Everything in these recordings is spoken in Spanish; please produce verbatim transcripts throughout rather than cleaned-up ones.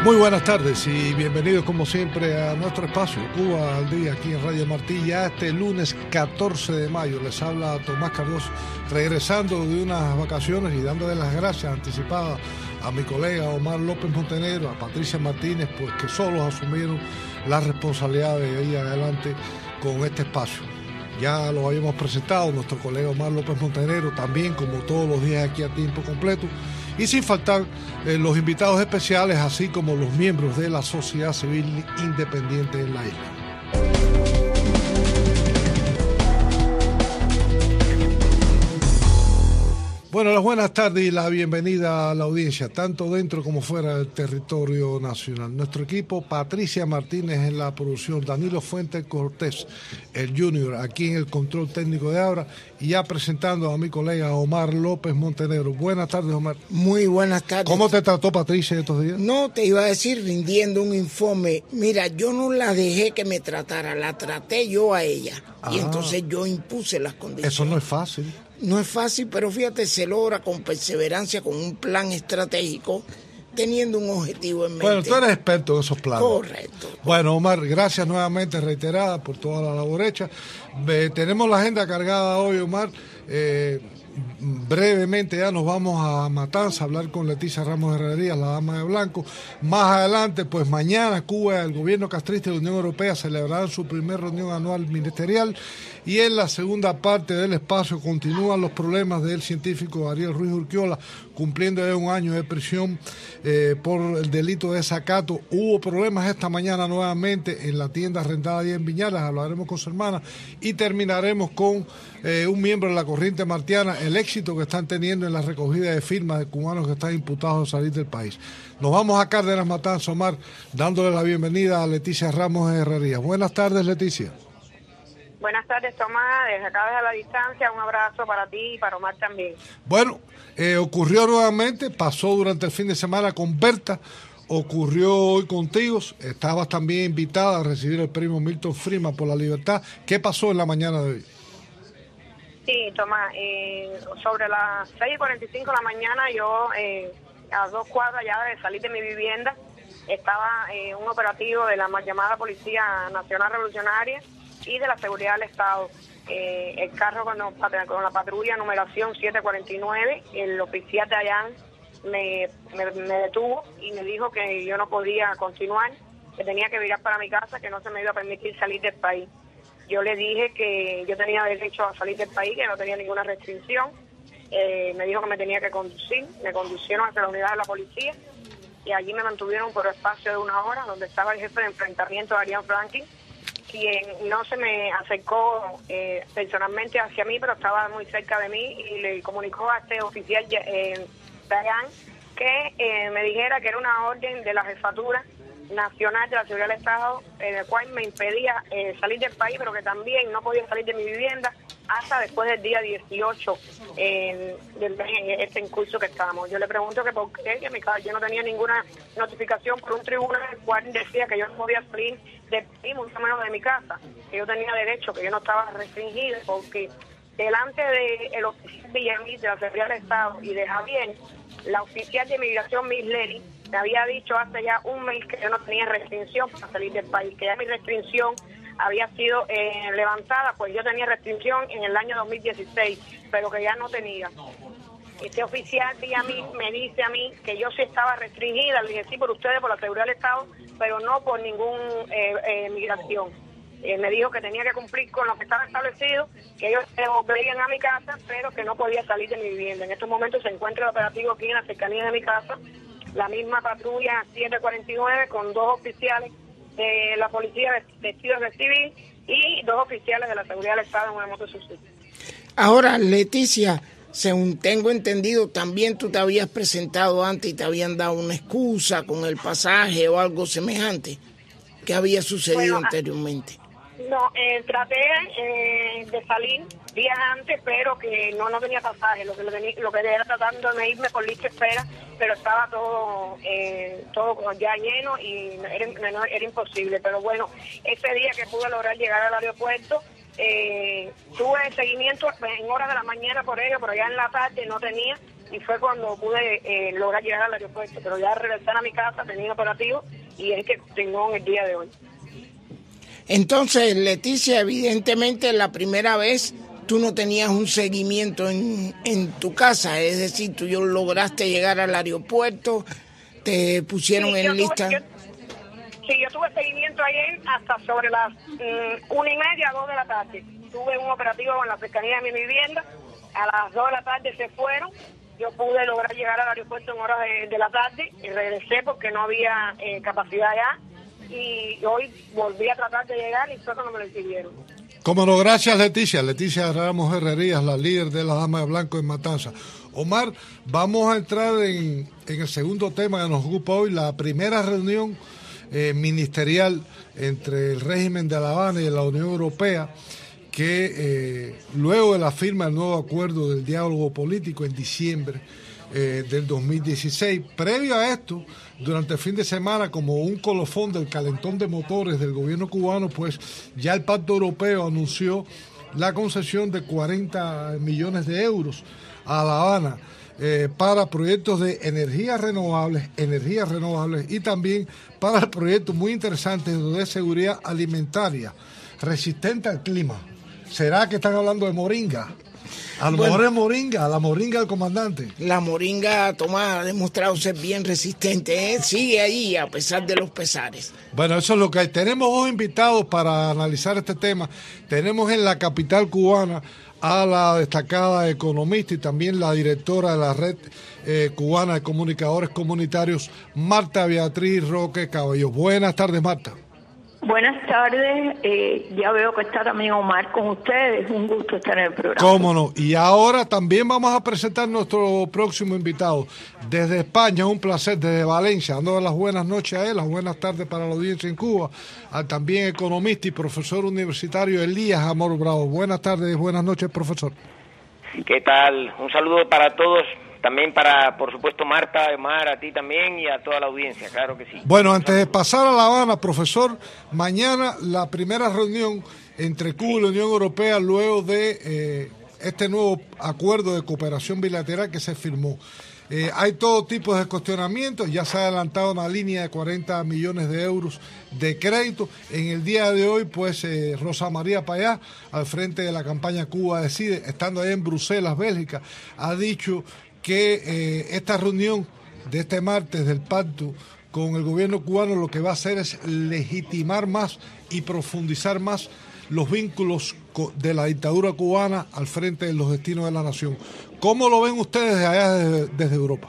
Muy buenas tardes y bienvenidos como siempre a nuestro espacio Cuba al Día aquí en Radio Martí. Ya este lunes catorce de mayo les habla Tomás Cardoso, regresando de unas vacaciones y dándole las gracias anticipadas a mi colega Omar López Montenegro, a Patricia Martínez, pues que solos asumieron la responsabilidad de ir adelante con este espacio. Ya lo habíamos presentado, nuestro colega Omar López Montenegro, también como todos los días aquí a tiempo completo, y sin faltar eh, los invitados especiales, así como los miembros de la sociedad civil independiente en la isla. Bueno, las buenas tardes y la bienvenida a la audiencia, tanto dentro como fuera del territorio nacional. Nuestro equipo, Patricia Martínez en la producción, Danilo Fuentes Cortés, el Junior, aquí en el control técnico de Abra, y ya presentando a mi colega Omar López Montenegro. Buenas tardes, Omar. Muy buenas tardes. ¿Cómo te trató Patricia estos días? No, te iba a decir, rindiendo un informe. Mira, yo no la dejé que me tratara, la traté yo a ella. Ah, y entonces yo impuse las condiciones. Eso no es fácil. No es fácil, pero fíjate, se logra con perseverancia, con un plan estratégico, teniendo un objetivo en mente. Bueno, tú eres experto en esos planes. Correcto. Bueno, Omar, gracias nuevamente, reiterada, por toda la labor hecha. Eh, tenemos la agenda cargada hoy, Omar. Eh, brevemente ya nos vamos a Matanza a hablar con Leticia Ramos Herrerías, la dama de blanco. Más adelante, pues mañana Cuba, el gobierno castrista y la Unión Europea celebrarán su primera reunión anual ministerial, y en la segunda parte del espacio continúan los problemas del científico Ariel Ruiz Urquiola, cumpliendo ya un año de prisión eh, por el delito de desacato. Hubo problemas esta mañana nuevamente en la tienda arrendada allí en Viñales, hablaremos con su hermana, y terminaremos con eh, un miembro de la corriente martiana, el éxito que están teniendo en la recogida de firmas de cubanos que están imputados a salir del país. Nos vamos a Cárdenas Matanzas, Omar, dándole la bienvenida a Leticia Ramos Herrerías. Buenas tardes, Leticia. Buenas tardes, Tomás, desde acá desde la distancia, un abrazo para ti y para Omar también. Bueno, eh, ocurrió nuevamente, pasó durante el fin de semana con Berta, ocurrió hoy contigo, estabas también invitada a recibir el premio Milton Friedman por la libertad. ¿Qué pasó en la mañana de hoy? Sí, Tomás, eh, sobre las seis y cuarenta y cinco de la mañana, yo eh, a dos cuadras ya de salir de mi vivienda, estaba eh, un operativo de la mal llamada Policía Nacional Revolucionaria y de la Seguridad del Estado. Eh, el carro con, con la patrulla numeración siete cuarenta y nueve, el oficial de allá me, me, me detuvo y me dijo que yo no podía continuar, que tenía que virar para mi casa, que no se me iba a permitir salir del país. Yo le dije que yo tenía derecho a salir del país, que no tenía ninguna restricción. Eh, me dijo que me tenía que conducir, me conducieron hacia la unidad de la policía y allí me mantuvieron por espacio de una hora, donde estaba el jefe de enfrentamiento, Arián Franklin, quien no se me acercó eh, personalmente hacia mí, pero estaba muy cerca de mí, y le comunicó a este oficial eh, Dayan que eh, me dijera que era una orden de la Jefatura Nacional de la Seguridad del Estado, en el cual me impedía eh, salir del país, pero que también no podía salir de mi vivienda hasta después del día dieciocho eh, del mes, en este incurso que estábamos. Yo le pregunto que por qué, que mi casa, yo no tenía ninguna notificación por un tribunal el cual decía que yo no podía salir del país, mucho menos de mi casa, que yo tenía derecho, que yo no estaba restringida, porque delante del oficial Villamil de la Seguridad del Estado y de Javier, la oficial de inmigración Miss Lely me había dicho hace ya un mes que yo no tenía restricción para salir del país, que ya mi restricción había sido eh, levantada, pues yo tenía restricción en el año dos mil dieciséis, pero que ya no tenía. Este oficial vía mí me dice a mí que yo sí estaba restringida. Le dije, sí, por ustedes, por la seguridad del Estado, pero no por ningún eh, eh, migración. Eh, me dijo que tenía que cumplir con lo que estaba establecido, que ellos se volverían a mi casa, pero que no podía salir de mi vivienda. En estos momentos se encuentra el operativo aquí en la cercanía de mi casa, la misma patrulla siete cuarenta y nueve con dos oficiales de la policía vestidos de civil y dos oficiales de la seguridad del Estado en una moto Suzuki. Ahora, Leticia, según tengo entendido, también tú te habías presentado antes y te habían dado una excusa con el pasaje o algo semejante. ¿Qué había sucedido bueno, anteriormente? No, eh, traté eh, de salir días antes, pero que no no tenía pasaje. Lo que lo, tenía, lo que era tratando de irme por lista de espera, pero estaba todo eh, todo ya lleno y era, no, era imposible. Pero bueno, ese día que pude lograr llegar al aeropuerto, eh, tuve seguimiento en horas de la mañana por ello, pero ya en la tarde no tenía y fue cuando pude eh, lograr llegar al aeropuerto, pero ya regresar a mi casa tenía operativo y es que tengo en el día de hoy. Entonces, Leticia, evidentemente la primera vez tú no tenías un seguimiento en, en tu casa, es decir, tú yo lograste llegar al aeropuerto, te pusieron sí, en lista. Tuve, yo, sí, yo tuve seguimiento ayer hasta sobre las mm, una y media, dos de la tarde. Tuve un operativo en la cercanía de mi vivienda, a las dos de la tarde se fueron, yo pude lograr llegar al aeropuerto en horas de, de la tarde y regresé porque no había eh, capacidad ya, y hoy volví a tratar de llegar y fue cuando me lo exhibieron. Cómo no, gracias Leticia. Leticia Ramos Herrerías, la líder de la Dama de Blanco en Matanza. Omar, vamos a entrar en, en el segundo tema que nos ocupa hoy, la primera reunión eh, ministerial entre el régimen de La Habana y la Unión Europea, que eh, luego de la firma del nuevo acuerdo del diálogo político en diciembre eh, del dos mil dieciséis, previo a esto, durante el fin de semana, como un colofón del calentón de motores del gobierno cubano, pues ya el Pacto Europeo anunció la concesión de cuarenta millones de euros a La Habana eh, para proyectos de energías renovables, energías renovables y también para proyectos muy interesantes de seguridad alimentaria, resistente al clima. ¿Será que están hablando de moringa? A lo bueno, mejor es moringa, la moringa del comandante. La moringa, Tomás, ha demostrado ser bien resistente, ¿eh? Sigue ahí a pesar de los pesares. Bueno, eso es lo que hay. Tenemos dos invitados para analizar este tema. Tenemos en la capital cubana a la destacada economista y también la directora de la Red eh, Cubana de Comunicadores Comunitarios, Marta Beatriz Roque Cabello. Buenas tardes, Marta. Buenas tardes, eh, ya veo que está también Omar con ustedes, un gusto estar en el programa. Cómo no, y ahora también vamos a presentar nuestro próximo invitado desde España, un placer, desde Valencia, dando las buenas noches a él, las buenas tardes para la audiencia en Cuba, al también economista y profesor universitario Elías Amor Bravo. Buenas tardes, buenas noches, profesor. ¿Qué tal? Un saludo para todos. También para, por supuesto, Marta, Omar, a ti también y a toda la audiencia, claro que sí. Bueno, antes de pasar a La Habana, profesor, mañana la primera reunión entre Cuba y la Unión Europea luego de eh, este nuevo acuerdo de cooperación bilateral que se firmó. Eh, hay todo tipo de cuestionamientos, ya se ha adelantado una línea de cuarenta millones de euros de crédito. En el día de hoy, pues, eh, Rosa María Payá, al frente de la campaña Cuba Decide, estando ahí en Bruselas, Bélgica, ha dicho que eh, esta reunión de este martes del pacto con el gobierno cubano lo que va a hacer es legitimar más y profundizar más los vínculos de la dictadura cubana al frente de los destinos de la nación. ¿Cómo lo ven ustedes allá desde, desde Europa?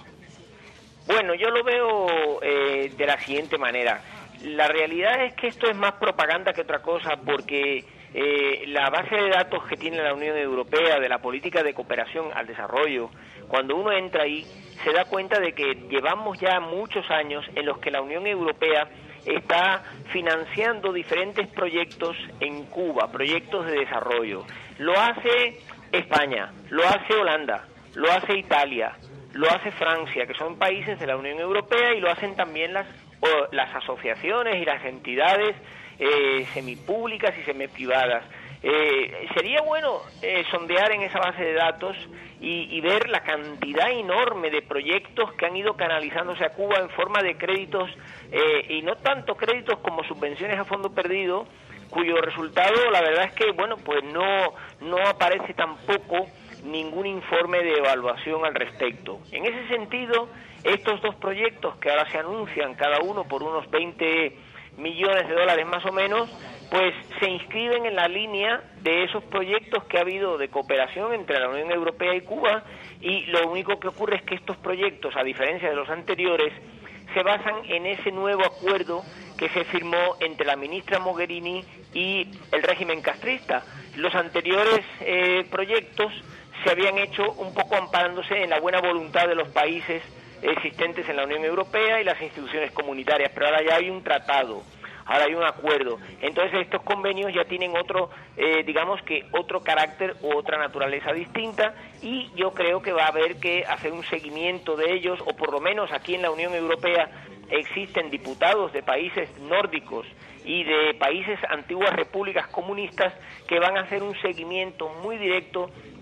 Bueno, yo lo veo eh, de la siguiente manera. La realidad es que esto es más propaganda que otra cosa, porque eh, la base de datos que tiene la Unión Europea de la política de cooperación al desarrollo, cuando uno entra ahí, se da cuenta de que llevamos ya muchos años en los que la Unión Europea está financiando diferentes proyectos en Cuba, proyectos de desarrollo. Lo hace España, lo hace Holanda, lo hace Italia, lo hace Francia, que son países de la Unión Europea, y lo hacen también las, o, las asociaciones y las entidades eh, semipúblicas y semiprivadas. Eh, sería bueno eh, sondear en esa base de datos y, y ver la cantidad enorme de proyectos que han ido canalizándose a Cuba en forma de créditos, eh, y no tanto créditos como subvenciones a fondo perdido, cuyo resultado, la verdad es que, bueno, pues no, no aparece tampoco ningún informe de evaluación al respecto. En ese sentido, estos dos proyectos que ahora se anuncian, cada uno por unos veinte millones de dólares más o menos, pues se inscriben en la línea de esos proyectos que ha habido de cooperación entre la Unión Europea y Cuba, y lo único que ocurre es que estos proyectos, a diferencia de los anteriores, se basan en ese nuevo acuerdo que se firmó entre la ministra Mogherini y el régimen castrista. Los anteriores eh, proyectos se habían hecho un poco amparándose en la buena voluntad de los países existentes en la Unión Europea y las instituciones comunitarias, pero ahora ya hay un tratado, ahora hay un acuerdo. Entonces estos convenios ya tienen otro, eh, digamos que otro carácter u otra naturaleza distinta, y yo creo que va a haber que hacer un seguimiento de ellos, o por lo menos aquí en la Unión Europea existen diputados de países nórdicos y de países antiguas repúblicas comunistas que van a hacer un seguimiento muy directo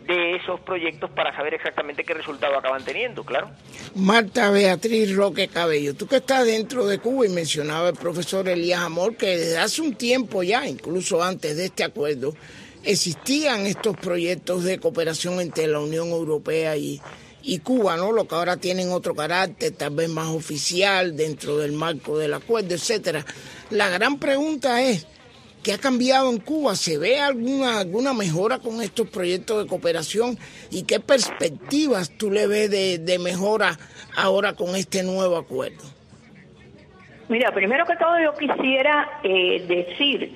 de esos proyectos para saber exactamente qué resultado acaban teniendo, claro. Marta Beatriz Roque Cabello, tú que estás dentro de Cuba, y mencionaba el profesor Elías Amor que desde hace un tiempo ya, incluso antes de este acuerdo, existían estos proyectos de cooperación entre la Unión Europea y, y Cuba, ¿no? Lo que ahora tienen otro carácter, tal vez más oficial, dentro del marco del acuerdo, etcétera. La gran pregunta es, ¿qué ha cambiado en Cuba? ¿Se ve alguna alguna mejora con estos proyectos de cooperación? ¿Y qué perspectivas tú le ves de, de mejora ahora con este nuevo acuerdo? Mira, primero que todo yo quisiera eh, decir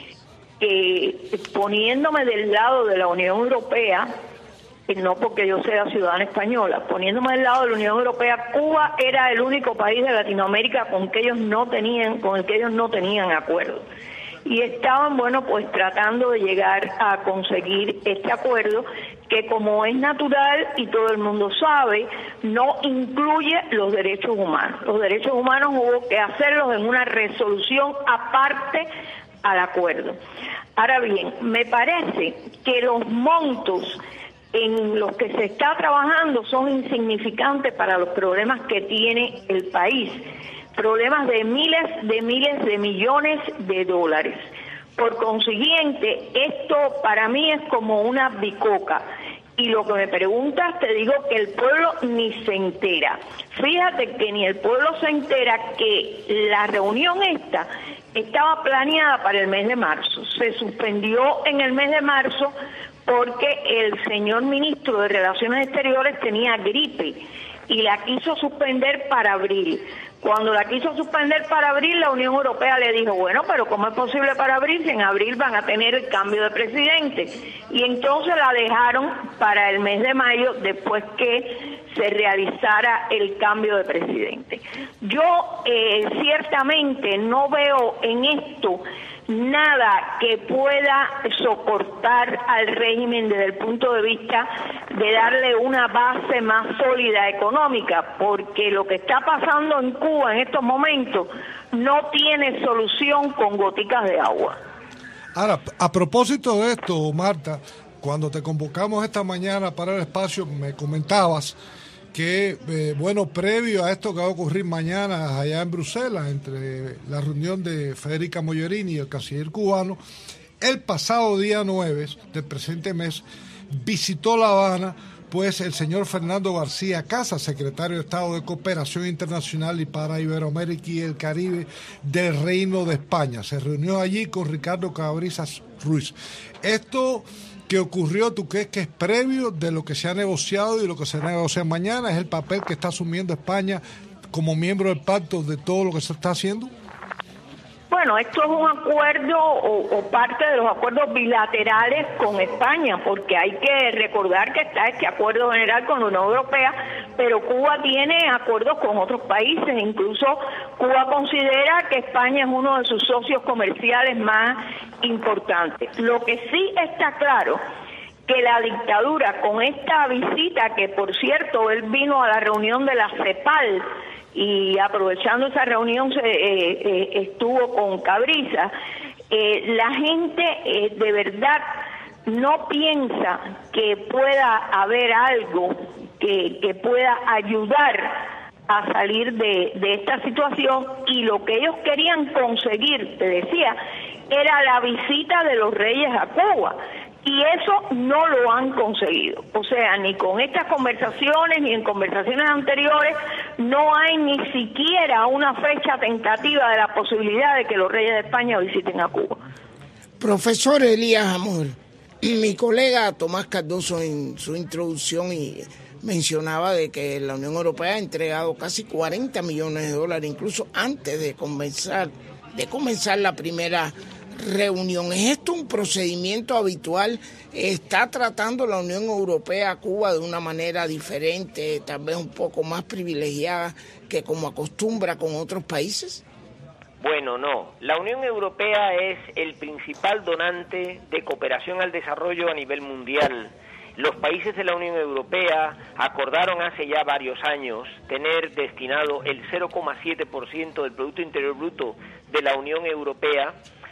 que poniéndome del lado de la Unión Europea, no porque yo sea ciudadana española, poniéndome del lado de la Unión Europea, Cuba era el único país de Latinoamérica con que ellos no tenían, con el que ellos no tenían acuerdo. Y estaban, bueno, pues tratando de llegar a conseguir este acuerdo que, como es natural y todo el mundo sabe, no incluye los derechos humanos. Los derechos humanos hubo que hacerlos en una resolución aparte al acuerdo. Ahora bien, me parece que los montos en los que se está trabajando son insignificantes para los problemas que tiene el país. Problemas de miles de miles de millones de dólares. Por consiguiente, esto para mí es como una bicoca. Y lo que me preguntas, te digo que el pueblo ni se entera. Fíjate que ni el pueblo se entera que la reunión esta estaba planeada para el mes de marzo. Se suspendió en el mes de marzo porque el señor ministro de Relaciones Exteriores tenía gripe y la quiso suspender para abril. Cuando la quiso suspender para abril, la Unión Europea le dijo, bueno, pero ¿cómo es posible para abril si en abril van a tener el cambio de presidente? Y entonces la dejaron para el mes de mayo, después que se realizara el cambio de presidente. Yo eh, ciertamente no veo en esto nada que pueda soportar al régimen desde el punto de vista de darle una base más sólida económica, porque lo que está pasando en Cuba en estos momentos no tiene solución con goticas de agua. Ahora, a propósito de esto, Marta, cuando te convocamos esta mañana para el espacio, me comentabas que, eh, bueno, previo a esto que va a ocurrir mañana allá en Bruselas, entre la reunión de Federica Mogherini y el canciller cubano, el pasado día nueve del presente mes visitó La Habana pues el señor Fernando García Casas, secretario de Estado de Cooperación Internacional y para Iberoamérica y el Caribe del Reino de España. Se reunió allí con Ricardo Cabrizas Ruiz. Esto que ocurrió, ¿tú crees que es previo de lo que se ha negociado y de lo que se negocia mañana? ¿Es el papel que está asumiendo España como miembro del pacto de todo lo que se está haciendo? Bueno, esto es un acuerdo o, o parte de los acuerdos bilaterales con España, porque hay que recordar que está este acuerdo general con la Unión Europea, pero Cuba tiene acuerdos con otros países, incluso Cuba considera que España es uno de sus socios comerciales más importantes. Lo que sí está claro, que la dictadura con esta visita, que por cierto él vino a la reunión de la CEPAL, y aprovechando esa reunión se eh, eh, estuvo con Cabrizas, eh, la gente eh, de verdad no piensa que pueda haber algo que, que pueda ayudar a salir de, de esta situación, y lo que ellos querían conseguir, te decía, era la visita de los reyes a Cuba. Y eso no lo han conseguido. O sea, ni con estas conversaciones, ni en conversaciones anteriores, no hay ni siquiera una fecha tentativa de la posibilidad de que los reyes de España visiten a Cuba. Profesor Elías Amor, mi colega Tomás Cardoso en su introducción y mencionaba de que la Unión Europea ha entregado casi cuarenta millones de dólares, incluso antes de comenzar, de comenzar la primera reunión. ¿Es esto un procedimiento habitual? ¿Está tratando la Unión Europea a Cuba de una manera diferente, tal vez un poco más privilegiada que como acostumbra con otros países? Bueno, no. La Unión Europea es el principal donante de cooperación al desarrollo a nivel mundial. Los países de la Unión Europea acordaron hace ya varios años tener destinado el cero coma siete por ciento del Producto Interior Bruto de la Unión Europea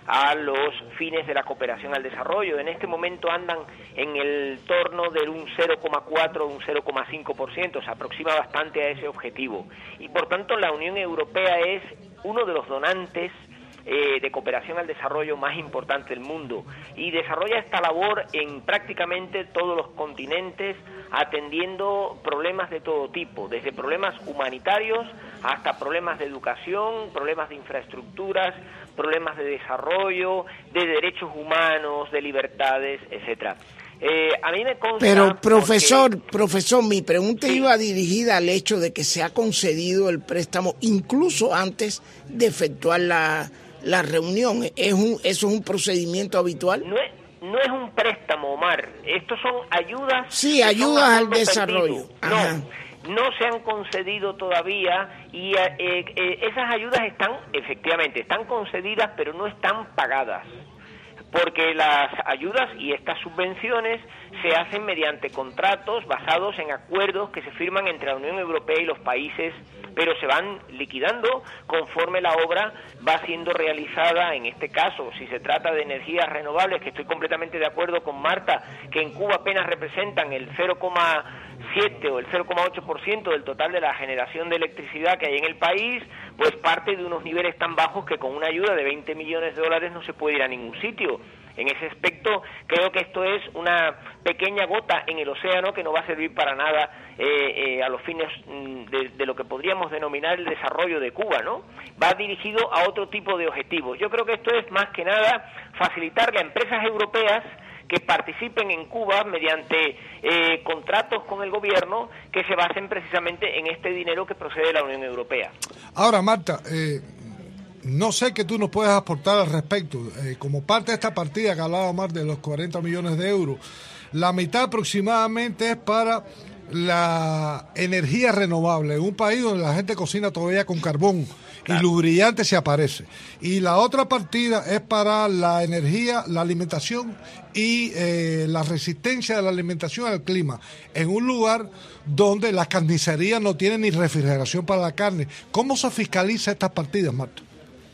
a los fines de la cooperación al desarrollo. En este momento andan en el torno de un cero coma cuatro, un cero coma cinco por ciento, se aproxima bastante a ese objetivo. Y por tanto la Unión Europea es uno de los donantes Eh, de cooperación al desarrollo más importante del mundo y desarrolla esta labor en prácticamente todos los continentes, atendiendo problemas de todo tipo, desde problemas humanitarios hasta problemas de educación, problemas de infraestructuras, problemas de desarrollo, de derechos humanos, de libertades, etcétera. Eh, a mí me consta. Pero profesor, porque... profesor, mi pregunta sí. iba dirigida al hecho de que se ha concedido el préstamo incluso antes de efectuar la la reunión. ¿Es un, ¿Eso es un procedimiento habitual? No es, no es un préstamo, Omar. Estos son ayudas. Sí, ayudas al desarrollo. Ajá. No, no se han concedido todavía y eh, eh, esas ayudas están, efectivamente, están concedidas, pero no están pagadas. Porque las ayudas y estas subvenciones se hacen mediante contratos basados en acuerdos que se firman entre la Unión Europea y los países, pero se van liquidando conforme la obra va siendo realizada. En este caso, si se trata de energías renovables, que estoy completamente de acuerdo con Marta, que en Cuba apenas representan el cero coma siete o el cero coma ocho por ciento del total de la generación de electricidad que hay en el país, pues parte de unos niveles tan bajos que con una ayuda de veinte millones de dólares no se puede ir a ningún sitio. En ese aspecto, creo que esto es una pequeña gota en el océano que no va a servir para nada eh, eh, a los fines de, de lo que podríamos denominar el desarrollo de Cuba, ¿no? Va dirigido a otro tipo de objetivos. Yo creo que esto es más que nada facilitarle a empresas europeas que participen en Cuba mediante eh, contratos con el gobierno que se basen precisamente en este dinero que procede de la Unión Europea. Ahora, Marta, eh, no sé qué tú nos puedes aportar al respecto. Eh, como parte de esta partida que hablaba Omar de los cuarenta millones de euros, la mitad aproximadamente es para la energía renovable, en un país donde la gente cocina todavía con carbón. Claro. Y lo brillante se aparece. Y la otra partida es para la energía, la alimentación y eh, la resistencia de la alimentación al clima, en un lugar donde las carnicerías no tienen ni refrigeración para la carne. ¿Cómo se fiscaliza estas partidas, Marta?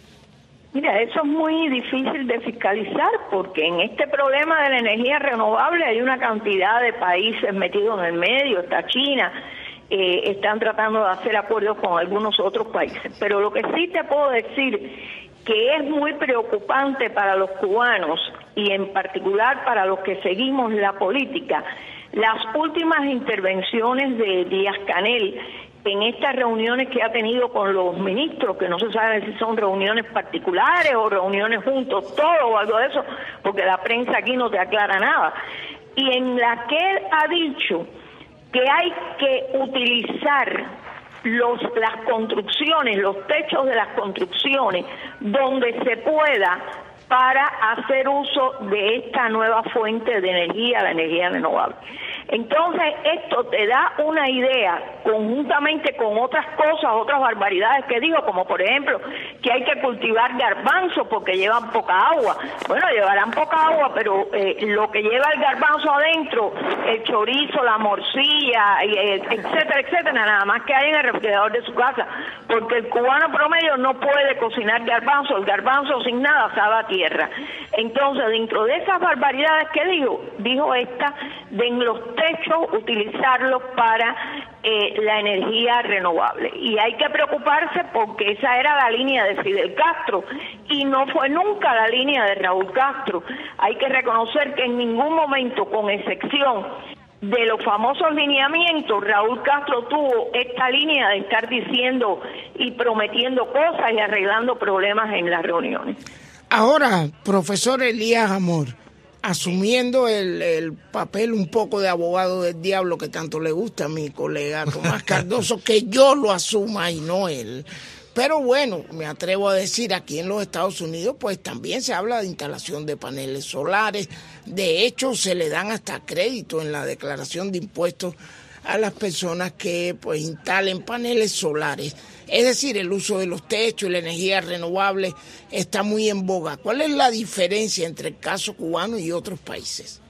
Mira, eso es muy difícil de fiscalizar porque en este problema de la energía renovable hay una cantidad de países metidos en el medio, está China. Eh, están tratando de hacer acuerdos con algunos otros países, pero lo que sí te puedo decir que es muy preocupante para los cubanos y en particular para los que seguimos la política, las últimas intervenciones de Díaz-Canel en estas reuniones que ha tenido con los ministros, que no se sabe si son reuniones particulares o reuniones juntos, todo o algo de eso, porque la prensa aquí no te aclara nada, y en la que él ha dicho que hay que utilizar los las construcciones, los techos de las construcciones, donde se pueda para hacer uso de esta nueva fuente de energía, la energía renovable. Entonces, esto te da una idea, conjuntamente con otras cosas, otras barbaridades que digo, como por ejemplo, que hay que cultivar garbanzo porque llevan poca agua. Bueno, llevarán poca agua, pero eh, lo que lleva el garbanzo adentro, el chorizo, la morcilla, eh, etcétera, etcétera, nada más que hay en el refrigerador de su casa, porque el cubano promedio no puede cocinar garbanzo, el garbanzo sin nada sabe a tierra. Entonces, dentro de esas barbaridades que dijo, dijo esta, de en los techos utilizarlos para eh, la energía renovable. Y hay que preocuparse porque esa era la línea de Fidel Castro y no fue nunca la línea de Raúl Castro. Hay que reconocer que en ningún momento, con excepción de los famosos lineamientos, Raúl Castro tuvo esta línea de estar diciendo y prometiendo cosas y arreglando problemas en las reuniones. Ahora, profesor Elías Amor, asumiendo el, el papel un poco de abogado del diablo que tanto le gusta a mi colega Tomás Cardoso, que yo lo asuma y no él. Pero bueno, me atrevo a decir, aquí en los Estados Unidos pues también se habla de instalación de paneles solares. De hecho, se le dan hasta crédito en la declaración de impuestos a las personas que pues instalen paneles solares. Es decir, el uso de los techos y la energía renovable está muy en boga. ¿Cuál es la diferencia entre el caso cubano y otros países?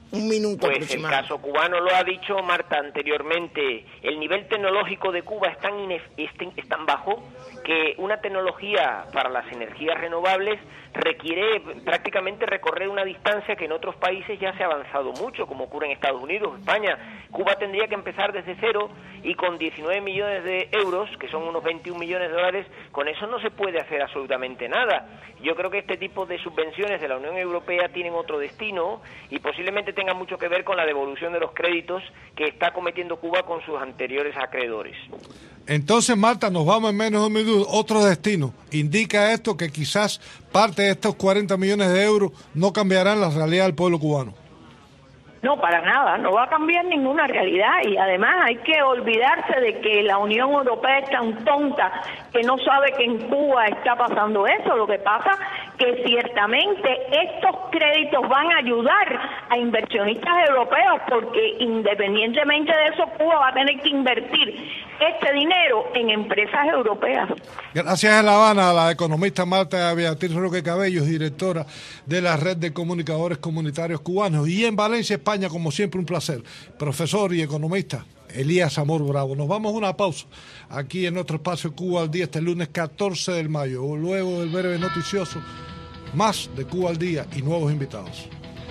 Un minuto Pues aproximado. el caso cubano lo ha dicho Marta anteriormente. El nivel tecnológico de Cuba es tan, inef- es tan- es tan bajo que una tecnología para las energías renovables requiere prácticamente recorrer una distancia que en otros países ya se ha avanzado mucho, como ocurre en Estados Unidos, España. Cuba tendría que empezar desde cero y con diecinueve millones de euros, que son unos veintiún millones de dólares, con eso no se puede hacer absolutamente nada. Yo creo que este tipo de subvenciones de la Unión Europea tienen otro destino y posiblemente tengan mucho que ver con la devolución de los créditos que está cometiendo Cuba con sus anteriores acreedores. Entonces, Marta, nos vamos en menos de un minuto. Otro destino. ¿Indica esto que quizás parte de estos cuarenta millones de euros no cambiarán la realidad del pueblo cubano? No, para nada, no va a cambiar ninguna realidad y además hay que olvidarse de que la Unión Europea es tan tonta que no sabe que en Cuba está pasando eso. Lo que pasa que ciertamente estos créditos van a ayudar a inversionistas europeos porque independientemente de eso Cuba va a tener que invertir este dinero en empresas europeas. Gracias en La Habana a la economista Marta Beatriz Roque Cabellos, directora de la Red de Comunicadores Comunitarios Cubanos. Y en Valencia, España, como siempre, un placer. Profesor y economista Elías Amor Bravo. Nos vamos a una pausa aquí en nuestro espacio Cuba al Día este lunes catorce de mayo. Luego del breve noticioso, más de Cuba al Día y nuevos invitados.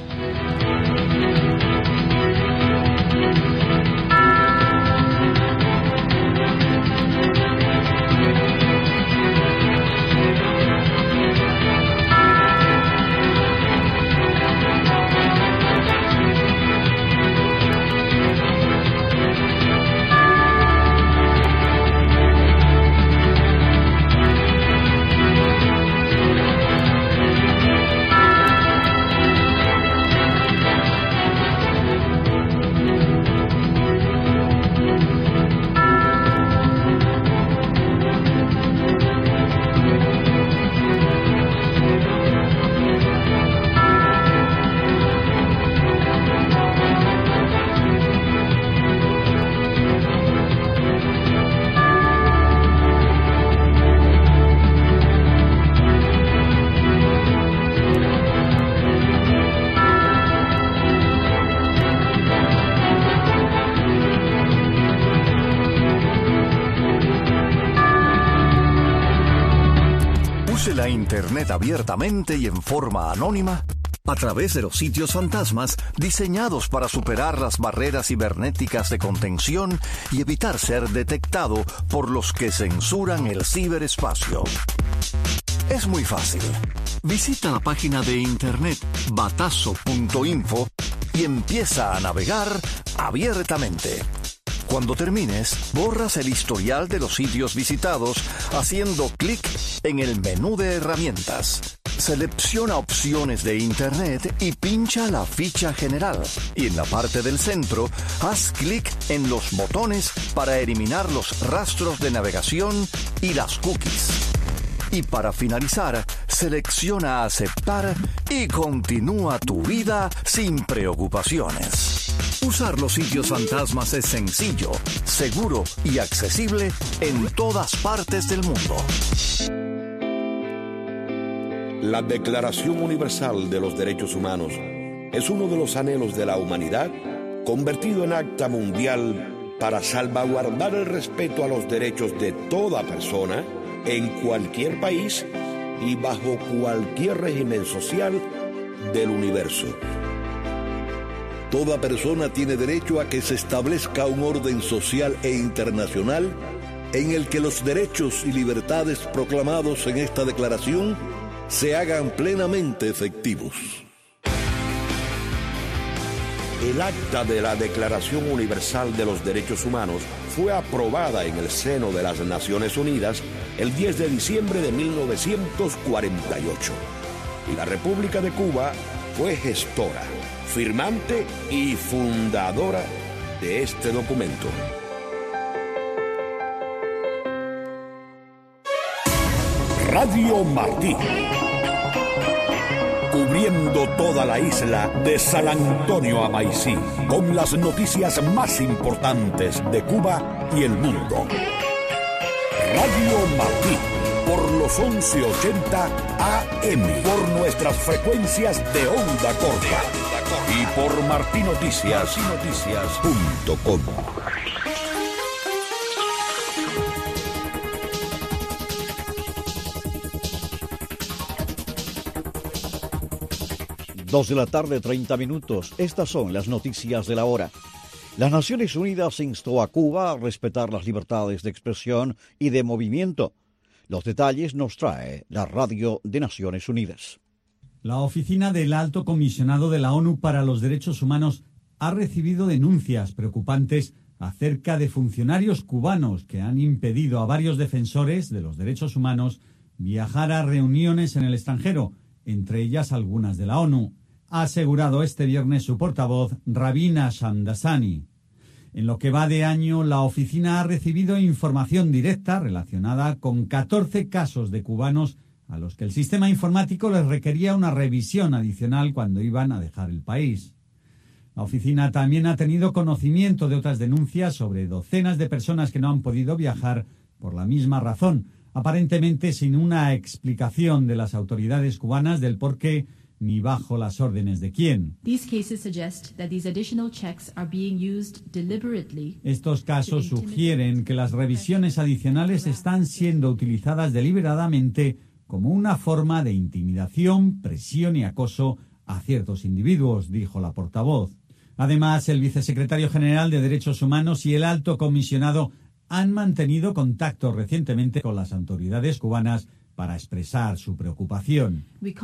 La Internet abiertamente y en forma anónima a través de los sitios fantasmas diseñados para superar las barreras cibernéticas de contención y evitar ser detectado por los que censuran el ciberespacio. Es muy fácil. Visita la página de internet batazo punto info y empieza a navegar abiertamente. Cuando termines, borras el historial de los sitios visitados haciendo clic en el menú de herramientas. Selecciona opciones de Internet y pincha la ficha general. Y en la parte del centro, haz clic en los botones para eliminar los rastros de navegación y las cookies. Y para finalizar, selecciona aceptar y continúa tu vida sin preocupaciones. Usar los sitios fantasmas es sencillo, seguro y accesible en todas partes del mundo. La Declaración Universal de los Derechos Humanos es uno de los anhelos de la humanidad convertido en acta mundial para salvaguardar el respeto a los derechos de toda persona en cualquier país y bajo cualquier régimen social del universo. Toda persona tiene derecho a que se establezca un orden social e internacional en el que los derechos y libertades proclamados en esta declaración se hagan plenamente efectivos. El acta de la Declaración Universal de los Derechos Humanos fue aprobada en el seno de las Naciones Unidas el diez de diciembre de mil novecientos cuarenta y ocho. Y la República de Cuba fue gestora, firmante y fundadora de este documento. Radio Martí, cubriendo toda la isla de San Antonio a Maicí, con las noticias más importantes de Cuba y el mundo. Radio Martí, por los once ochenta A M, por nuestras frecuencias de onda corta y por martín noticias punto com. Dos de la tarde, treinta minutos. Estas son las noticias de la hora. Las Naciones Unidas instó a Cuba a respetar las libertades de expresión y de movimiento. Los detalles nos trae la Radio de Naciones Unidas. La Oficina del Alto Comisionado de la ONU para los Derechos Humanos ha recibido denuncias preocupantes acerca de funcionarios cubanos que han impedido a varios defensores de los derechos humanos viajar a reuniones en el extranjero, entre ellas algunas de la ONU, ha asegurado este viernes su portavoz, Rabina Shamdasani. En lo que va de año, la oficina ha recibido información directa relacionada con catorce casos de cubanos a los que el sistema informático les requería una revisión adicional cuando iban a dejar el país. La oficina también ha tenido conocimiento de otras denuncias sobre docenas de personas que no han podido viajar por la misma razón, aparentemente sin una explicación de las autoridades cubanas del por qué ni bajo las órdenes de quién. Estos casos sugieren que las revisiones adicionales están siendo utilizadas deliberadamente como una forma de intimidación, presión y acoso a ciertos individuos, dijo la portavoz. Además, el vicesecretario general de Derechos Humanos y el alto comisionado han mantenido contacto recientemente con las autoridades cubanas para expresar su preocupación.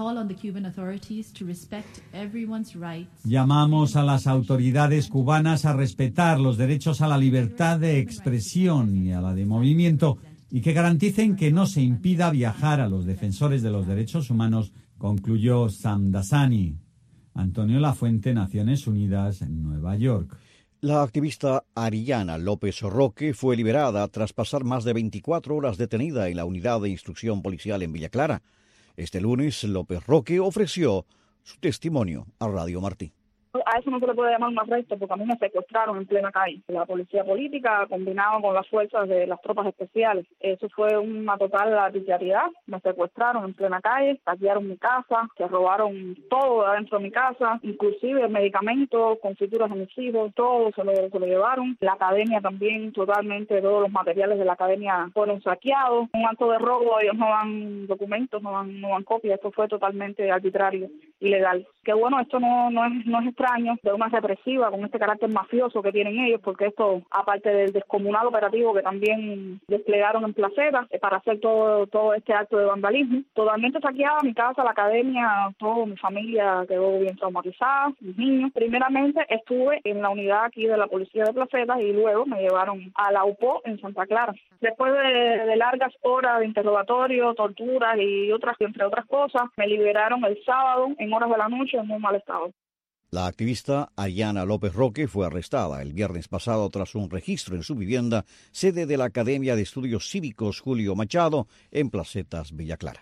Llamamos a las autoridades cubanas a respetar los derechos a la libertad de expresión y a la de movimiento y que garanticen que no se impida viajar a los defensores de los derechos humanos, concluyó Shamdasani. Antonio Lafuente, Naciones Unidas, en Nueva York. La activista Ariana López Roque fue liberada tras pasar más de veinticuatro horas detenida en la unidad de instrucción policial en Villa Clara. Este lunes, López Roque ofreció su testimonio a Radio Martí. A eso no se le puede llamar un arresto porque a mí me secuestraron en plena calle. La policía política combinado con las fuerzas de las tropas especiales. Eso fue una total arbitrariedad. Me secuestraron en plena calle, saquearon mi casa, se robaron todo adentro de mi casa, inclusive medicamentos, confituras de mis hijos, todo se lo, se lo llevaron. La academia también, totalmente todos los materiales de la academia fueron saqueados. Un acto de robo, ellos no dan documentos, no dan, no dan copias. Esto fue totalmente arbitrario, ilegal. Que bueno, esto no, no es, no es extraño de una represiva con este carácter mafioso que tienen ellos, porque esto, aparte del descomunal operativo que también desplegaron en Placeta eh, para hacer todo todo este acto de vandalismo, totalmente saqueada mi casa, la academia, toda mi familia quedó bien traumatizada, mis niños. Primeramente estuve en la unidad aquí de la policía de Placeta y luego me llevaron a la U P O en Santa Clara. Después de, de largas horas de interrogatorio, torturas y otras, entre otras cosas, me liberaron el sábado en horas de la noche en muy mal estado. La activista Ariana López Roque fue arrestada el viernes pasado tras un registro en su vivienda, sede de la Academia de Estudios Cívicos Julio Machado, en Placetas, Villa Clara.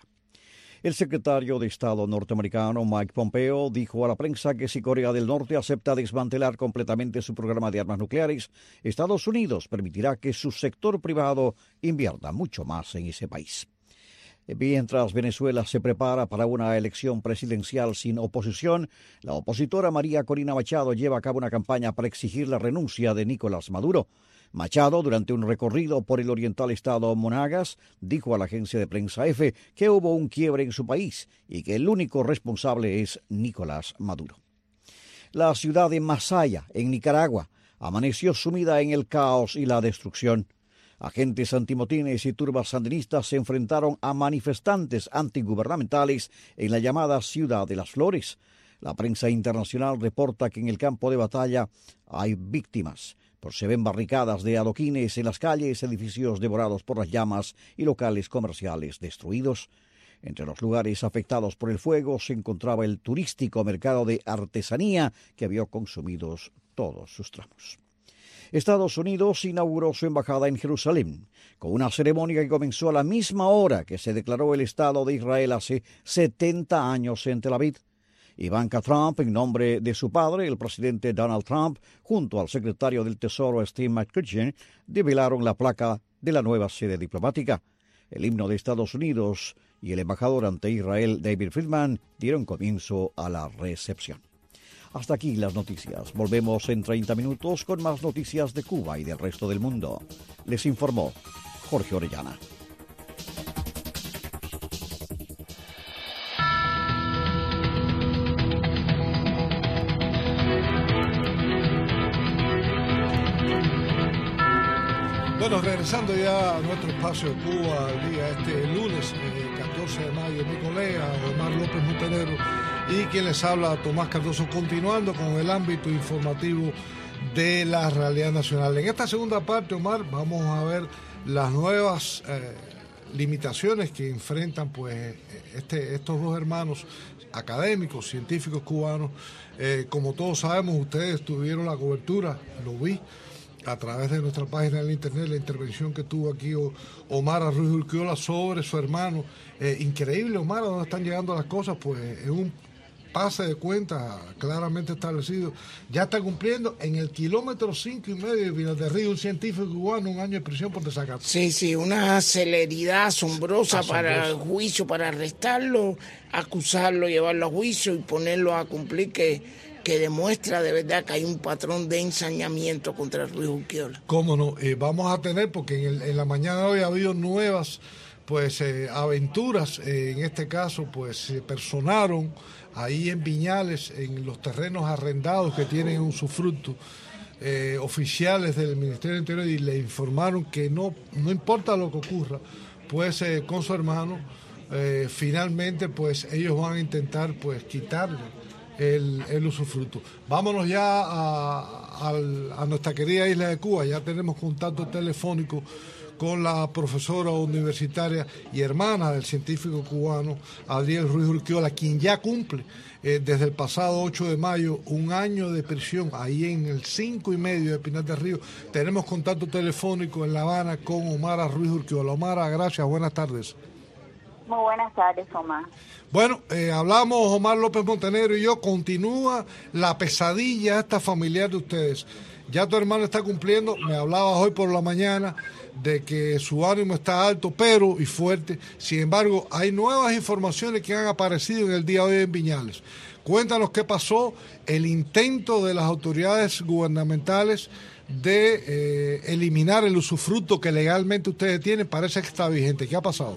El secretario de Estado norteamericano Mike Pompeo dijo a la prensa que si Corea del Norte acepta desmantelar completamente su programa de armas nucleares, Estados Unidos permitirá que su sector privado invierta mucho más en ese país. Mientras Venezuela se prepara para una elección presidencial sin oposición, la opositora María Corina Machado lleva a cabo una campaña para exigir la renuncia de Nicolás Maduro. Machado, durante un recorrido por el oriental estado Monagas, dijo a la agencia de prensa EFE que hubo un quiebre en su país y que el único responsable es Nicolás Maduro. La ciudad de Masaya, en Nicaragua, amaneció sumida en el caos y la destrucción. Agentes antimotines y turbas sandinistas se enfrentaron a manifestantes antigubernamentales en la llamada Ciudad de las Flores. La prensa internacional reporta que en el campo de batalla hay víctimas, pues se ven barricadas de adoquines en las calles, edificios devorados por las llamas y locales comerciales destruidos. Entre los lugares afectados por el fuego se encontraba el turístico mercado de artesanía que vio consumidos todos sus tramos. Estados Unidos inauguró su embajada en Jerusalén, con una ceremonia que comenzó a la misma hora que se declaró el Estado de Israel hace setenta años en Tel Aviv. Ivanka Trump, en nombre de su padre, el presidente Donald Trump, junto al secretario del Tesoro Steve Mnuchin, develaron la placa de la nueva sede diplomática. El himno de Estados Unidos y el embajador ante Israel, David Friedman, dieron comienzo a la recepción. Hasta aquí las noticias. Volvemos en treinta minutos con más noticias de Cuba y del resto del mundo. Les informó Jorge Orellana. Bueno, regresando ya a nuestro espacio de Cuba, el día este lunes, eh, catorce de mayo, mi colega Omar López Montenegro y quien les habla, Tomás Cardoso, continuando con el ámbito informativo de la realidad nacional. En esta segunda parte, Omar, vamos a ver las nuevas eh, limitaciones que enfrentan pues este, estos dos hermanos académicos, científicos cubanos. Eh, como todos sabemos, ustedes tuvieron la cobertura, lo vi, a través de nuestra página en internet, la intervención que tuvo aquí Omar Ruiz Urquiola sobre su hermano. Eh, increíble, Omar, a dónde están llegando las cosas, pues en un pase de cuentas claramente establecido. Ya está cumpliendo en el kilómetro cinco y medio de Pinar del Río un científico cubano un año de prisión por desacato. Sí, sí, una celeridad asombrosa, asombrosa para el juicio, para arrestarlo, acusarlo, llevarlo a juicio y ponerlo a cumplir, que que demuestra de verdad que hay un patrón de ensañamiento contra Ruiz Urquiola. Cómo no, eh, vamos a tener, porque en, el, en la mañana de hoy ha habido nuevas pues eh, aventuras, eh, en este caso pues se personaron ahí en Viñales, en los terrenos arrendados que tienen usufructo, eh, oficiales del Ministerio del Interior, y le informaron que no, no importa lo que ocurra, pues eh, con su hermano, eh, finalmente pues ellos van a intentar pues quitarle El, el usufructo. Vámonos ya a, a, a nuestra querida isla de Cuba. Ya tenemos contacto telefónico con la profesora universitaria y hermana del científico cubano Adriel Ruiz Urquiola, quien ya cumple eh, desde el pasado ocho de mayo un año de prisión ahí en el cinco y medio de Pinar del Río. Tenemos contacto telefónico en La Habana con Omar Ruiz Urquiola. Omar, gracias, buenas tardes. Muy buenas tardes, Omar. Bueno, eh, hablamos Omar López Montenegro y yo, continúa la pesadilla esta familiar de ustedes. Ya tu hermano está cumpliendo, me hablabas hoy por la mañana de que su ánimo está alto, pero y fuerte. Sin embargo, hay nuevas informaciones que han aparecido en el día de hoy en Viñales. Cuéntanos qué pasó, el intento de las autoridades gubernamentales de eh, eliminar el usufructo que legalmente ustedes tienen, parece que está vigente. ¿Qué ha pasado?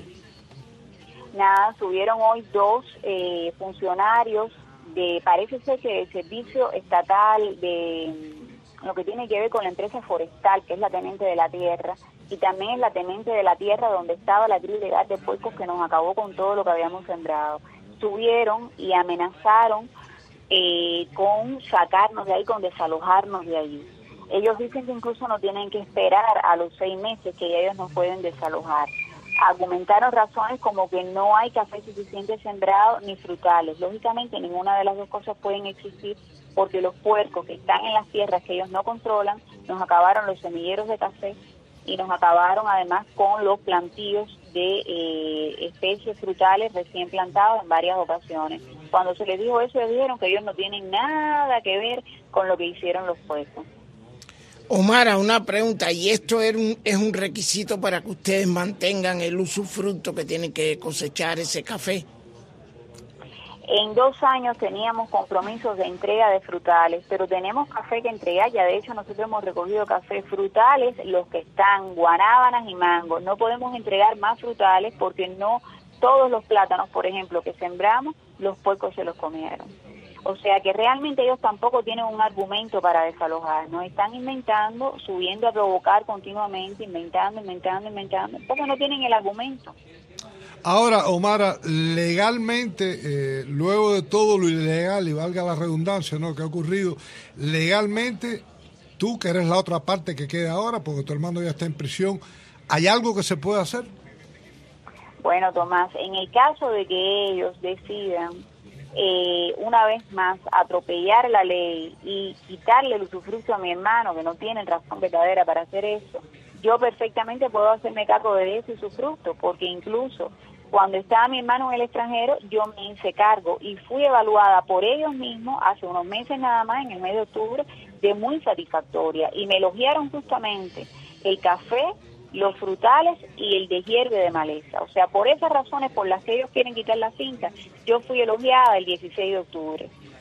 Nada, subieron hoy dos eh, funcionarios de, parece ser que del Servicio Estatal de lo que tiene que ver con la empresa forestal, que es la Tenente de la Tierra, y también es la Tenente de la Tierra donde estaba la cría ilegal de puercos que nos acabó con todo lo que habíamos sembrado. Subieron y amenazaron eh, con sacarnos de ahí, con desalojarnos de allí. Ellos dicen que incluso no tienen que esperar a los seis meses que ya ellos nos pueden desalojar. Argumentaron razones como que no hay café suficiente sembrado ni frutales. Lógicamente ninguna de las dos cosas pueden existir porque los puercos que están en las tierras que ellos no controlan nos acabaron los semilleros de café y nos acabaron además con los plantíos de eh, especies frutales recién plantados en varias ocasiones. Cuando se les dijo eso, les dijeron que ellos no tienen nada que ver con lo que hicieron los puercos. Omar, una pregunta, ¿y esto es un, es un requisito para que ustedes mantengan el usufructo que tienen que cosechar ese café? En dos años teníamos compromisos de entrega de frutales, pero tenemos café que entregar, ya de hecho nosotros hemos recogido café frutales, los que están guanábanas y mangos. No podemos entregar más frutales porque no todos los plátanos, por ejemplo, que sembramos, los puercos se los comieron. O sea que realmente ellos tampoco tienen un argumento para desalojar, nos están inventando, subiendo a provocar continuamente, inventando, inventando, inventando, porque no tienen el argumento. Ahora, Omar, legalmente, eh, luego de todo lo ilegal, y valga la redundancia, ¿no?, que ha ocurrido, legalmente, tú que eres la otra parte que queda ahora, porque tu hermano ya está en prisión, ¿hay algo que se puede hacer? Bueno, Tomás, en el caso de que ellos decidan Eh, una vez más atropellar la ley y quitarle el usufructo a mi hermano, que no tienen razón verdadera para hacer eso, yo perfectamente puedo hacerme cargo de ese usufructo, porque incluso cuando estaba mi hermano en el extranjero, yo me hice cargo y fui evaluada por ellos mismos hace unos meses nada más, en el mes de octubre, de muy satisfactoria, y me elogiaron justamente el café, los frutales y el deshierve de maleza. O sea, por esas razones por las que ellos quieren quitar la finca, yo fui elogiada el dieciséis de octubre,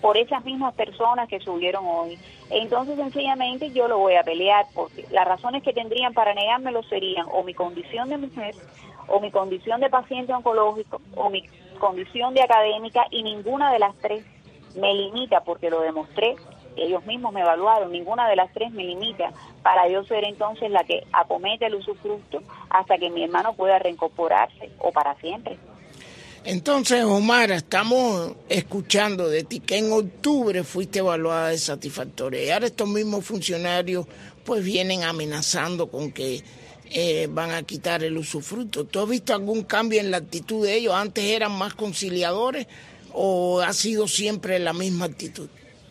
por esas mismas personas que subieron hoy. Entonces, sencillamente, yo lo voy a pelear, porque las razones que tendrían para negármelo serían o mi condición de mujer, o mi condición de paciente oncológico, o mi condición de académica, y ninguna de las tres me limita, porque lo demostré, ellos mismos me evaluaron, ninguna de las tres me limita para yo ser entonces la que acomete el usufructo hasta que mi hermano pueda reincorporarse, o para siempre. Entonces, Omar, estamos escuchando de ti que en octubre fuiste evaluada de satisfactoria y ahora estos mismos funcionarios pues vienen amenazando con que eh, van a quitar el usufructo. ¿Tú has visto algún cambio en la actitud de ellos? ¿Antes eran más conciliadores o ha sido siempre la misma actitud?